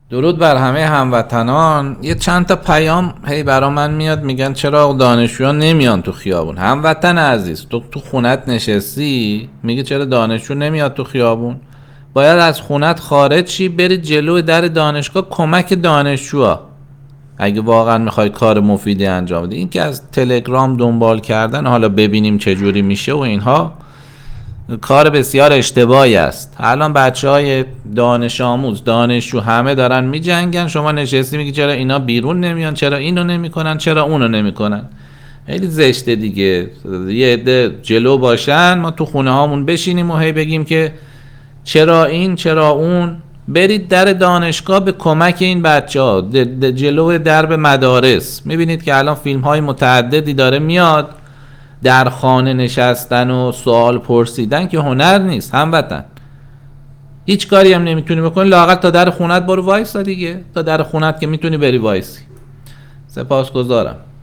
درود بر همه هموطنان. یه چند تا پیام هی برا من میاد، میگن چرا دانشجویان نمیان تو خیابون. هموطن عزیز، تو خونت نشستی میگه چرا دانشجو نمیاد تو خیابون؟ باید از خونت خارج شی، بری جلو در دانشگاه کمک دانشجوها اگه واقعا میخوای کار مفیدی انجام بدی. این که از تلگرام دنبال کردن حالا ببینیم چه جوری میشه و اینها کار بسیار اشتباهی است. الان بچهای دانش آموز، دانشجو همه دارن میجنگن، شما نشستی میگی چرا اینا بیرون نمیان، چرا اینو نمیکنن، چرا اونو نمیکنن. خیلی زشته دیگه. یه عده جلو باشن، ما تو خونه هامون بشینیم و هی بگیم که چرا این چرا اون. برید در دانشگاه به کمک این بچه ها، جلو درب مدارس. میبینید که الان فیلم های متعددی داره میاد. در خانه نشستن و سوال پرسیدن که هنر نیست هموطن. هیچ کاری هم نمیتونی بکنی، لااقل تا در خونت برو وایسا دیگه. تا در خونت که میتونی بری وایسی. سپاسگزارم.